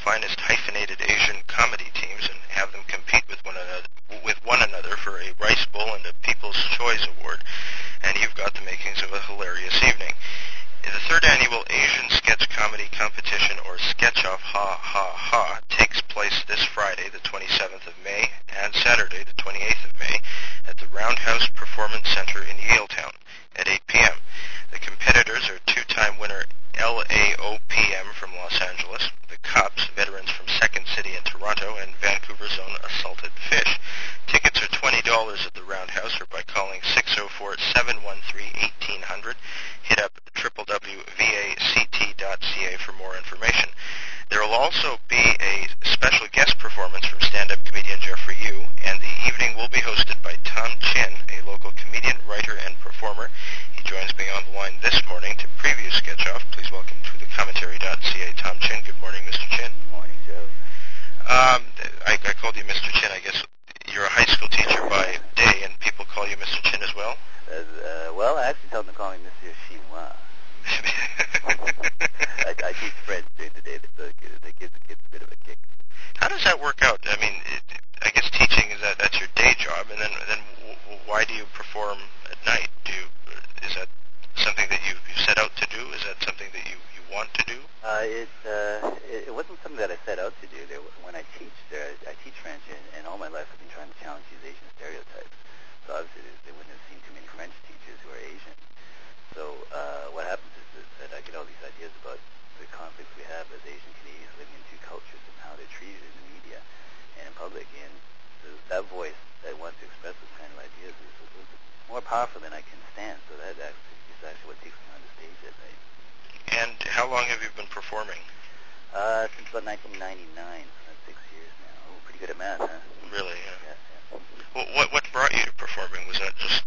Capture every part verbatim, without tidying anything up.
finest hyphenated Asian comedy teams and have them compete with one another with one another for a Rice Bowl and a People's Choice Award, and you've got the makings of a hilarious evening. The third annual Asian Sketch Comedy Competition, or Sketch Off Ha Ha Ha, takes place this Friday, the twenty-seventh of May, and Saturday, the twenty-eighth of May, at the Roundhouse Performance Center in Yaletown at eight p.m. The competitors are two-time winner L A O P M from Los Angeles, the Cops, veterans from Second City in Toronto, and Vancouver's own Assaulted Fish. Tickets are twenty dollars at the Roundhouse or by calling six oh four, seven one three, one eight hundred. Hit up w w w dot v a c t dot c a for more information. There will also be a special guest performance from stand-up comedian Jeffrey Yu, and the evening will be hosted by Tom Chin, a local comedian, writer, and performer. He joins me on the line this morning to preview Sketch Off. Please welcome to the commentary dot c a Tom Chin. Good morning, Mister Chin. Good morning, Joe. Um, I, I called you Mister Chin. I guess you're a high school teacher by day, and people call you Mister Chin as well? Uh, uh, well, I actually tell them to call me Mister Chinois. I, I teach French during the day, so they give the kids a bit of a kick. How does that work out? I mean, it, I guess teaching is that that's your day job, and then then w- why do you perform at night? Do you, is that something that you you set out to do? Is that something that you, you want to do? Uh, it, uh, it it wasn't something that I set out to do. There, when I teach there, I, I teach French, and, and all my life I've been trying to challenge these Asian stereotypes. So obviously there, there wouldn't have seen too many French teachers who are Asian. So uh, what happens is, is that I get all these ideas about the conflicts we have as Asian Canadians living in two cultures and how they're treated in the media and in public. And the, that voice that wants to express those kind of ideas is, is, is more powerful than I can stand. So that actually is actually what takes me on the stage at night. And how long have you been performing? Uh, since about nineteen ninety-nine. So that's six years now. Oh, pretty good at math, huh? Really? Yeah. Yeah, yeah. Well, what what brought you to performing? Was that just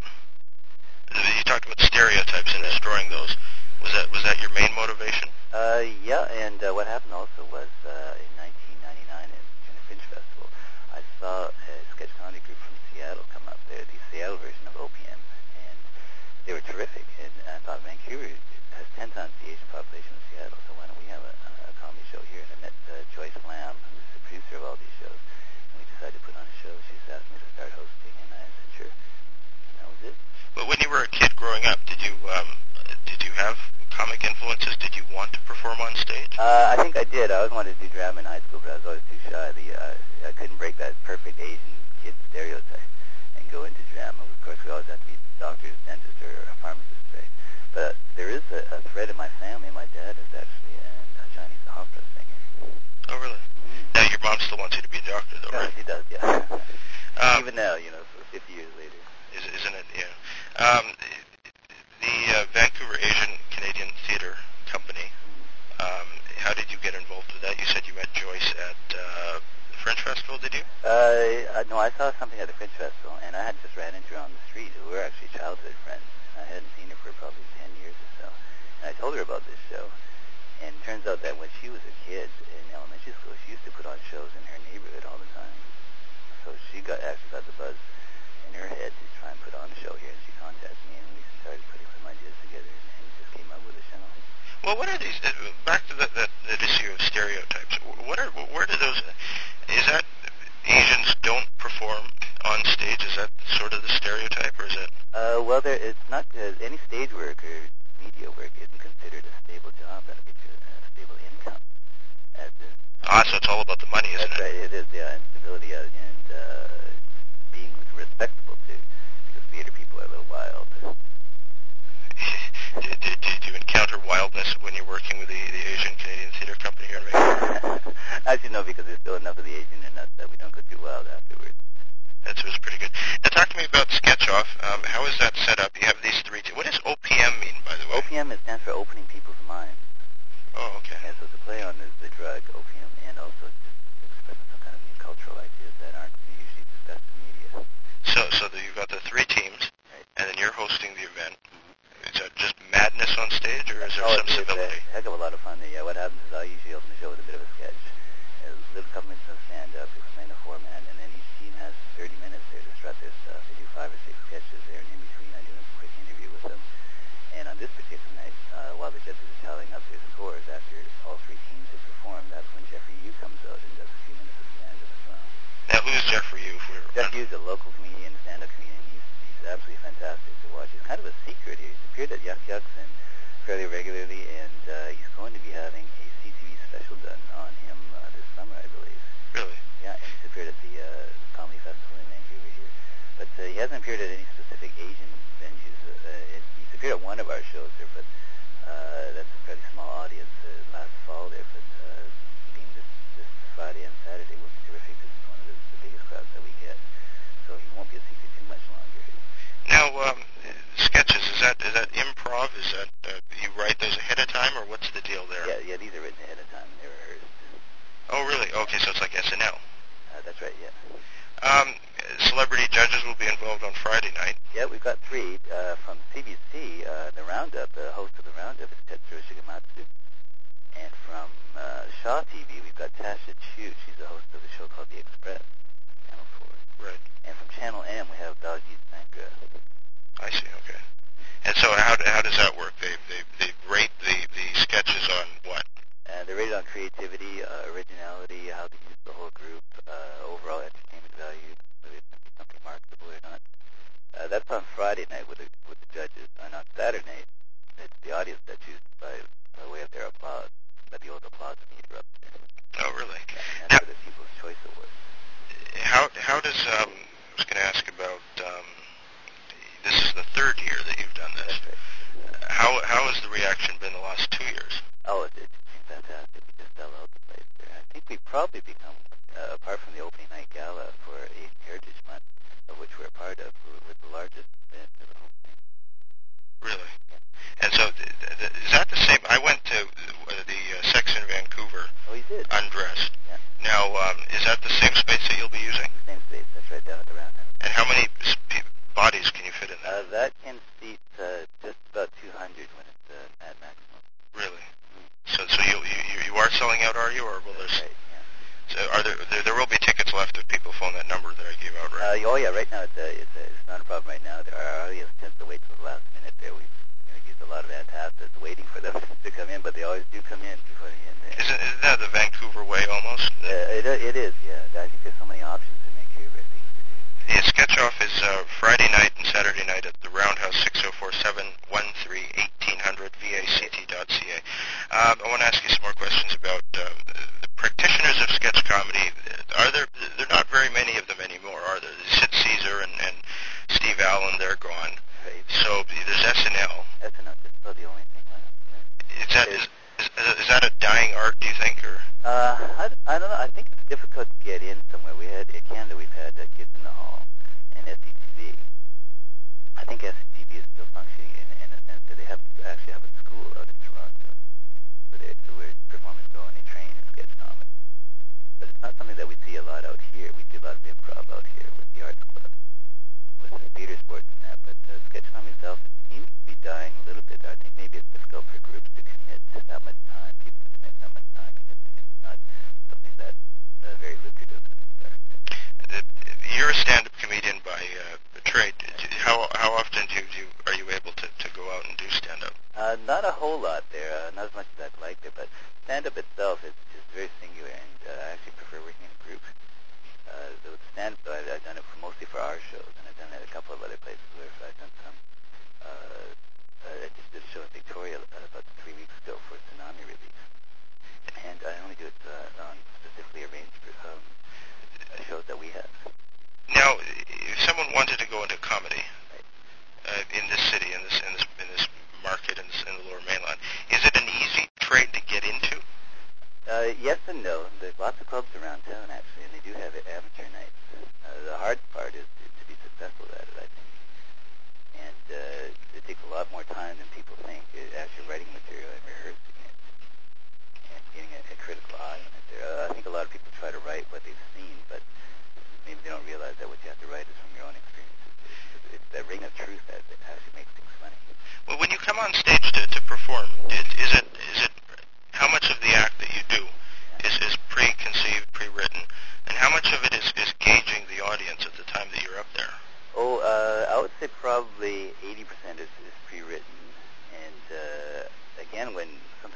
you talked about stereotypes and destroying those? Was that was that your main motivation? Uh, yeah, and uh, what happened also was uh, in nineteen ninety-nine in, in the Fringe Festival, I saw a sketch comedy group from Seattle come up there, the Seattle version of O P M, and they were terrific. And I thought Vancouver has ten times the Asian population of Seattle, so why don't we have a, a comedy show here? And I met uh, Joyce Lamb, who's the producer of all these shows, and we decided to put on a show. She just asked me to start hosting, and I said sure, and that was it. But when you were a kid growing up, did you um, did you have comic influences? Did you want to perform on stage? Uh, I think I did. I always wanted to do drama in high school, but I was always too shy. The, uh, I couldn't break that perfect Asian kid stereotype and go into drama. Of course, we always have to be doctors, dentists, or a pharmacist, right? But there is a, a thread in my family. My dad is actually an, a Chinese opera singer. Oh, really? Mm. Now, your mom still wants you to be a doctor, though, Yeah, right? she does, yeah. Um, Even now, you know, fifty years later. Is, isn't it? Yeah. Um, the uh, Vancouver Asian Canadian Theatre Company. Um, how did you get involved with that? You said you met Joyce at uh, the Fringe Festival, did you? Uh, no, I saw something at the Fringe Festival, and I had just ran into her on the street. We were actually childhood friends. I hadn't seen her for probably ten years or so. And I told her about this show, and it turns out that when she was a kid in elementary school, she used to put on shows in her neighborhood all the time. So she got actually got the buzz in her head to try and put on a show here, and she contacted me, and we started putting some ideas together, and just came up with a show. Well, what are these? Uh, back to the, the, the issue of stereotypes. What are where do those? Is that Asians don't perform on stage? Is that sort of the stereotype, or is it? Uh, well, there it's not uh, any stage work or media work isn't considered a stable job that'll get you a stable income. As in, Ah, so it's all about the money, isn't that's it? right. It is, yeah, and stability, uh, and uh, being respectable too, because theater people are a little wild. did, did, did you encounter wildness when you're working with the, the Asian Canadian Theatre Company here in Vancouver? Actually, no, because there's still enough of the Asian in us that we don't go too wild afterwards. That was pretty good. Now, talk to me about Sketch Off. Um, how is that set up? You have these three. T- what does O P M mean, by the way? O P M it stands for opening people's minds. Oh, okay. Yeah, so it's a play on the, the drug opium, and also just expressing some kind of new cultural ideas that aren't usually discussed in media. So, so the, you've got the three teams, Right. and then you're hosting the event. Mm-hmm. Is that just madness on stage, or is there Oh, some it's, civility? It's a heck of a lot of fun. Yeah, what happens is I usually open the show with a bit of a sketch. A little couple minutes of stand-up, explain the format, and then each team has thirty minutes there to strut their stuff. They do five or six sketches there, and in between I do a quick interview with them. And on this particular night, uh, while the judges are tallying up their scores after all three teams have performed, that's when Jeffrey Yu comes for you? For Jeff Hughes, a local comedian, a stand-up comedian, he's, he's absolutely fantastic to watch. He's kind of a secret. He's appeared at Yuck Yucks and fairly regularly, and uh, he's going to be having a C T V special done on him uh, this summer, I believe. Really? Yeah, and he's appeared at the uh, Comedy Festival in Vancouver here. But uh, he hasn't appeared at any specific Asian venues. Uh, it, he's appeared at one of our shows there, but uh, that's a fairly small audience uh, last fall there. But uh, being this, this Friday and Saturday will be terrific because it's one of the, the biggest crowds that we get. So he won't be a secret too much longer. Now, um, sketches, is that is that improv? Is that uh, you write those ahead of time, or what's the deal there? Yeah, yeah, these are written ahead of time and they're rehearsed. Oh, really? Okay, so it's like S N L. Uh, that's right, yeah. Um, celebrity judges will be involved on Friday night. Yeah, we've got three. Uh, from C B C, uh, the Roundup, the host of the Roundup is Tetsuro Shigematsu. And from uh, Shaw T V, we've got Tasha Chu. She's the host of a show called The Express, Channel four. Right. And from Channel M, we have Baljeet Sangra. I see, okay. And so how how does that work? They they, they rate the, the sketches on what? And they're rated on creativity, uh, originality, how they use the whole group, uh, overall entertainment value, whether it's going to be something marketable or not. Uh, that's on Friday night with the, with the judges. And on Saturday night, it's the audience that chooses by, by way of their applause, by the old applause meter up there. Oh, really? Yeah, and Now, that's for the People's Choice Award. how how does um, I was going to ask about um, this is the third year that you've done this. That's right. How how has the reaction been the last two years? Oh, it's, it's been fantastic. We just sell out the place there. I think we've probably become, uh, apart from the opening night gala for Asian Heritage Month, of which we're a part of, we're, we're the largest event of the whole thing. Really? And so th- th- is that the same? I went to uh, the uh, Sex in Vancouver. Oh, you did? Undressed. Yeah. Now, um, is that the same space that you'll be using? The same space. That's right down at the Roundhouse. And how many sp- bodies can you fit in there? Uh, that can seat uh, just about two hundred when it's uh, at maximum. Really? So, so you, you you are selling out, are you, or will there? Right. Yeah. So are there, there? There will be tickets left if people phone that number that I gave out, right? Uh, oh yeah. Right now it's uh, it's, uh, it's not a problem. Right now, there our audience tends to wait till the last minute. There we you know, use a lot of antacids waiting for them to come in, but they always do come in before the end. There. Isn't, isn't that the Vancouver way almost? Uh, it it is. Yeah. I think there's so many options in Vancouver. Things to do. The sketch off is uh, Friday night and Saturday night at the Roundhouse, six oh four seven, one three, eighteen hundred, V A C T dot C A. Um, I want to ask you some more questions about um, the practitioners of sketch comedy. Are there, there are not very many of them anymore, are there? Sid Caesar and, and Steve Allen, they're gone. Right. So there's S N L. S N L is about the only thing left. Right? Is that, is, is, is that a dying art, do you think? Or? Uh, I, I don't know. I think it's difficult to get in somewhere. We had, at Canada, we've had uh, Kids in the Hall and S C T V. I think S C T V is still functioning in, in a sense that they have actually have a school out in Toronto where, they, where performers go and they train in sketch comedy. But it's not something that we see a lot out here. We see a lot of improv out here with the Arts Club, with the theater sports and that. But uh, sketch comedy itself, it seems to be dying a little bit. I think maybe it's difficult for groups to commit that much time, people to commit that much time. It's, it's not something that's uh, very lucrative for the start. You're a stand-up comedian by uh, trade. How how often do you, do you are you able to, to go out and do stand-up? Uh, not a whole lot there, uh, not as much as I'd like there, but stand-up itself is, is very singular, and uh, I actually prefer working in groups. Uh, the stand-up, I've, I've done it for, mostly for our shows, and I've done it at a couple of other places where I've done some. Uh, uh, I just did a show in Victoria uh, about three weeks ago for Tsunami Relief, and I only do it uh, on specifically arranged um, shows that we have. Now, if someone wanted to go into comedy uh, in this city, in this in this in this market, in, this, in the Lower Mainland, is it an easy trade to get into? Uh, yes and no. There's lots of clubs around town, actually, and they do have amateur nights. Uh, the hard part is to, to be successful at it, I think. And uh, it takes a lot more time than people think, it, actually writing material and rehearsing it and getting a, a critical eye on it there. Uh, I think a lot of people try to write what they've seen, but maybe they don't realize that what you have to write is from your own experiences. It's, it's that ring of truth that, that actually makes things funny. Well, when you come on stage to, to perform, is, is it is it how much of the act that you do is, is preconceived, pre-written, and how much of it is, is gauging the audience at the time that you're up there? Oh, uh, I would say probably eighty percent is, is pre-written. And uh, again, when some,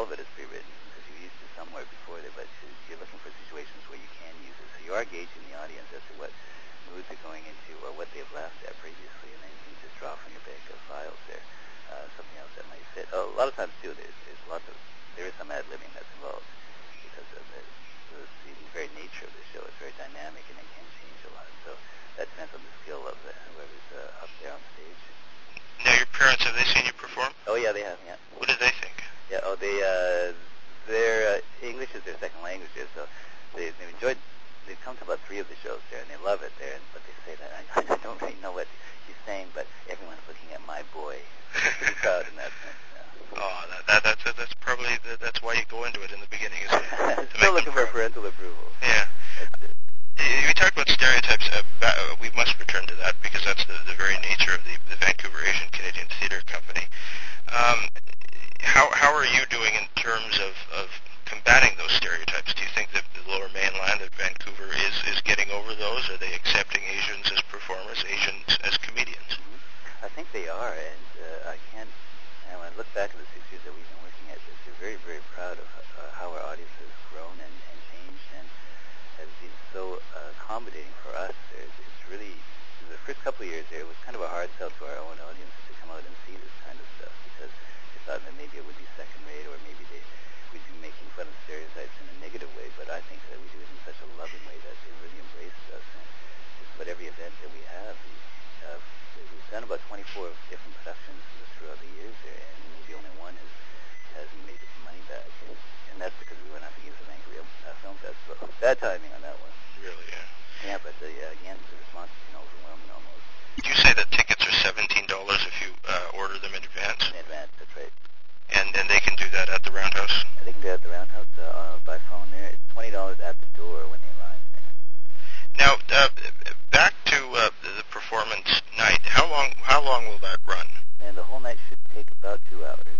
all of it is pre-written because you used it somewhere before there, but you're looking for situations where you can use it. So you are gauging the audience as to what moods they're going into or what they've laughed at previously, and then you can just draw from your bank of files there uh, something else that might fit. Oh, a lot of times, too, there's, there's lots of, there is some ad-libbing that's involved because of the, the, the very nature of the show. It's very dynamic, and it can change a lot. So that depends on the skill of the, whoever's uh, up there on stage. Now, your parents, have they seen you perform? Oh, yeah, they have, yeah. What did they think? Yeah, oh, they, uh, their, uh, English is their second language there, so they, they enjoyed, they've come to about three of the shows there, and they love it there, and, but they say that, I, I don't really know what he's saying, but everyone's looking at my boy. They're pretty proud in that sense, yeah. Oh, that, that, that's, that's probably, that, that's why you go into it in the beginning, isn't it? Still looking for parental approval. Yeah. That's it. You talked about stereotypes. Uh, ba- uh, we must return to that because that's the, the very nature of the, the Vancouver Asian Canadian Theatre Company. Um, how how are you doing in terms of, of combating those stereotypes? Do you think that the Lower Mainland, that Vancouver is, is getting over those? Are they accepting Asians as performers, Asians as comedians? Mm-hmm. I think they are, and uh, I can't. And when I look back at the six years that we've been working at this, we're very, very proud of uh, how our audience has grown and, and changed, and has been so uh, accommodating for us. It's, it's really, the first couple of years there, it was kind of a hard sell to our own audience to come out and see this kind of stuff because they thought that maybe it would be second rate or maybe they we'd be making fun of stereotypes in a negative way, but I think that we do it in such a loving way that they really embraced us. And just about every event that we have, we, uh, we've done about twenty-four different productions throughout the years there, and maybe only one has hasn't made its money back. And that's because we went up against the Vancouver uh, Film Festival. Bad timing on that one. Really, yeah. Yeah, but uh, again, the response has been overwhelming almost. You say that tickets are seventeen dollars if you uh, order them in advance? In advance, that's right. And and they can do that at the Roundhouse? And they can do it at the Roundhouse uh, uh, by phone there. It's twenty dollars at the door when they arrive there. Now, uh, back to uh, the performance night. How long how long will that run? And the whole night should take about two hours.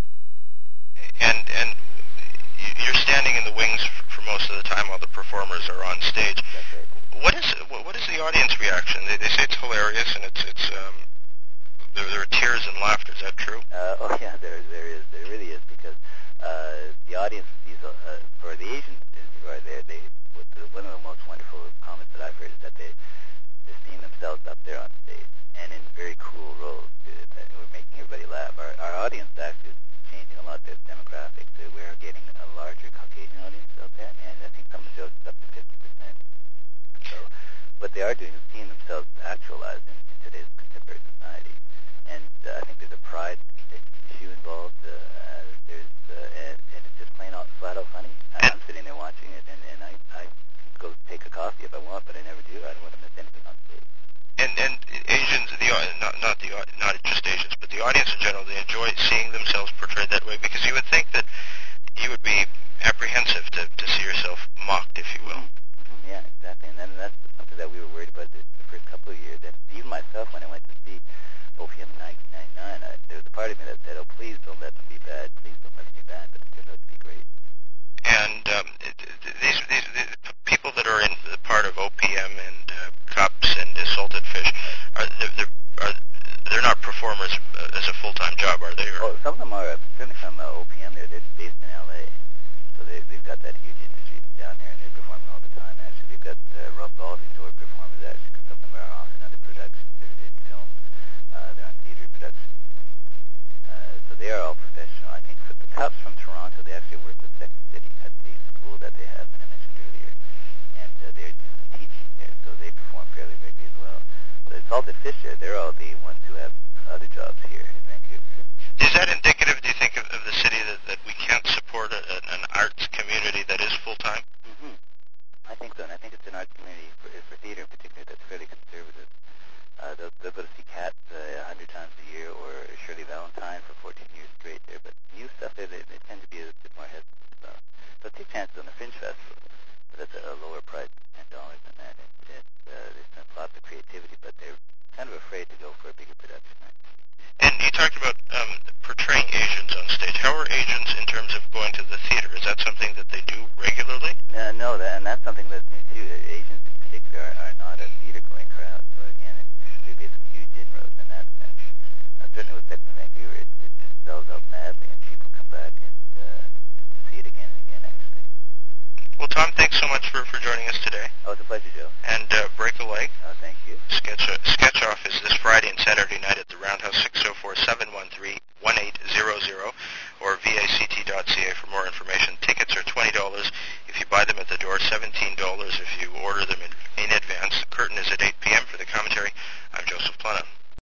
And and you're standing in the wings for most of the time while the performers are on stage. That's right. What is what is the audience reaction? They, they say it's hilarious and it's it's um, there, there are tears and laughter. Is that true? Uh, oh yeah, there there is. There really is because uh, the audience sees uh, for the Asians who are there. They one of the most wonderful comments that I've heard is that they they're seeing themselves up there on stage and in very cool roles too, that we're making everybody laugh. Our our audience actually is changing a lot. Their demographics. So we're getting a larger Caucasian audience out there, and I think some of the shows is up to fifty percent. So what they are doing is seeing themselves actualized in, in today's contemporary society. And uh, I think there's a pride issue involved. Uh, uh, there's uh, and, and it's just plain out, flat out funny. I, I'm sitting there watching it, and, and I, I could go take a coffee if I want, but I never do. I don't want to miss anything on stage. And and Asians, the not not the not just Asians, but the audience in general, they enjoy seeing themselves portrayed that way because you would think that you would be apprehensive to, to see yourself mocked, if you will. Mm-hmm. Mm-hmm. Yeah, exactly. And then that's something that we were worried about the, the first couple of years. And even myself, when I went to see O P M in nineteen ninety-nine, I, there was a part of me that said, "Oh, please don't let them be bad. Please don't let them be bad." But it turned out to be great. And um, it, these, these, these people that are in the part of O P M and uh, Cups and uh, Salted Fish, are they're, they're, are they're not performers uh, as a full-time job, are they? Or? Oh, some of them are. Uh, certainly from uh, O P M there. They're based in L A, so they, they've got that huge industry down there, and they're performing all the time. Actually, they've got uh, Rob Baldwin's or performers actually, because some of them are off in other productions. They're in films. Uh, they're on theater productions. Uh, so they are all professional. I think for the Cups from Toronto, they actually work with Second City at the school that they have that I mentioned earlier. And uh, they're doing some teaching there, so they perform fairly regularly as well. But it's Salted Fish there. They're all the ones who have other jobs here in Vancouver. Is that indicative, do you think, of, of the city that, that we can't support a, an arts community that is full-time? Mm-hmm. I think so, and I think it's an arts community for, for theater in particular that's fairly conservative. Uh, they'll, they'll go to see Cats uh, a hundred times a year, or Shirley Valentine for fourteen years straight there. But new stuff, they, they, they tend to be a bit more hesitant. So they'll take chances on the Fringe Festival, but at a lower price, ten dollars than that. And, and uh, they spend lots of creativity, but they're kind of afraid to go for a bigger production. Right? And you talked about um, portraying Asians on stage. How are Asians in terms of going to the theater? Is that something that they do regularly? No, no, that, and that's something that's new too. Asians in particular are, are not a theater-going crowd. So again, it, they made some huge inroads in that sense. Uh, certainly with Sex in Vancouver, it, it just sells out madly, and people come back and uh, Well, Tom, thanks so much for, for joining us today. Oh, it's a pleasure, Joe. And uh, Break a Leg. Uh, thank you. Sketch, uh, sketch Off is this Friday and Saturday night at the Roundhouse, six oh four, seven one three, one eight hundred, or V A C T dot C A for more information. Tickets are twenty dollars. If you buy them at the door, seventeen dollars.